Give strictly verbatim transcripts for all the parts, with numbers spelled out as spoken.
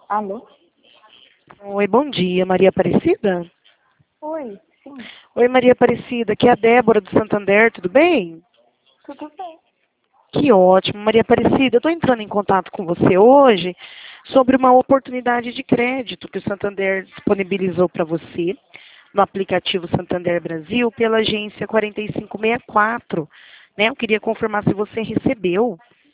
Alô? Oi, bom dia, Maria Aparecida? Oi, sim, Oi, Maria Aparecida, aqui é a Débora do Santander, tudo bem? tudo bem. Que ótimo, Maria Aparecida, eu estou entrando em contato com você hoje sobre uma oportunidade de crédito que o Santander disponibilizou para você no aplicativo Santander Brasil pela agência quatro cinco seis quatro. Né? Eu queria confirmar se você recebeu.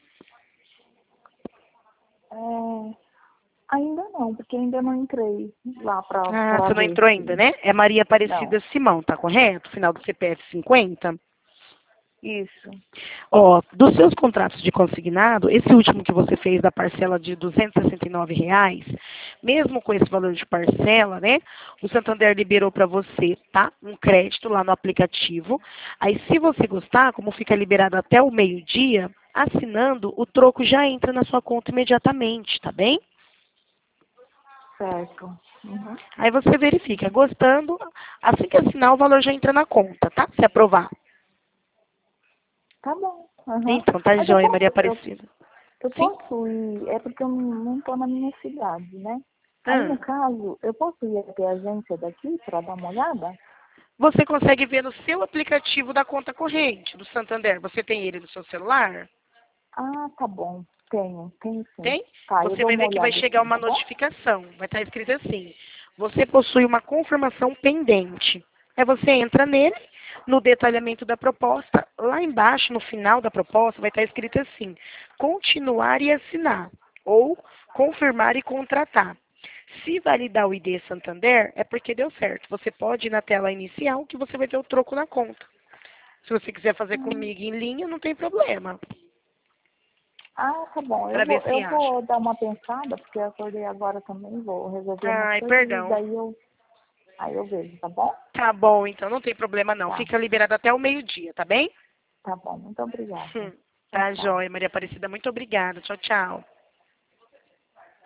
É, ainda não, porque ainda não entrei lá para Ah, para você não ver entrou ainda, se... né? É Maria Não, Aparecida Simão, tá correto? Final do C P F cinquenta. isso. Ó, dos seus contratos de consignado, esse último que você fez da parcela de duzentos e sessenta e nove reais, mesmo com esse valor de parcela, né, o Santander liberou para você, tá, um crédito lá no aplicativo. Aí, se você gostar, como fica liberado até o meio-dia, assinando, o troco já entra na sua conta imediatamente, tá bem? Certo. Uhum. Aí você verifica, gostando, assim que assinar, o valor já entra na conta, tá? Se aprovar. Tá bom. Uhum. Então, tá Mas eu jóia, Maria posso, eu, Aparecida. eu Sim? posso ir, é porque eu não estou na minha cidade, né? Aí, Ah. no caso, eu posso ir até a agência daqui para dar uma olhada? Você consegue ver no seu aplicativo da conta corrente do Santander. Você tem ele no seu celular? Ah, tá bom. Tenho, tenho sim. Tem? Tá, eu Você dou vai uma ver que vai olhada chegar sim, uma tá bom? notificação. Vai estar escrito assim: você possui uma confirmação pendente. Aí você entra nele, no detalhamento da proposta. Lá embaixo, no final da proposta, vai estar escrito assim: continuar e assinar. Ou confirmar e contratar. Se validar o I D Santander, é porque deu certo. Você pode ir na tela inicial que você vai ver o troco na conta. Se você quiser fazer Hum. comigo em linha, não tem problema. Ah, tá bom. Eu Para ver vou, se eu acha. vou dar uma pensada, porque eu acordei agora também, vou resolver umas Ai, coisas e perdão. daí eu, aí eu vejo, tá bom? Tá bom, então não tem problema não. Tá, Fica liberado até o meio-dia, tá bem? tá bom. Muito obrigada. Hum, Tchau, tá tchau. jóia, Maria Aparecida. Muito obrigada. Tchau, tchau.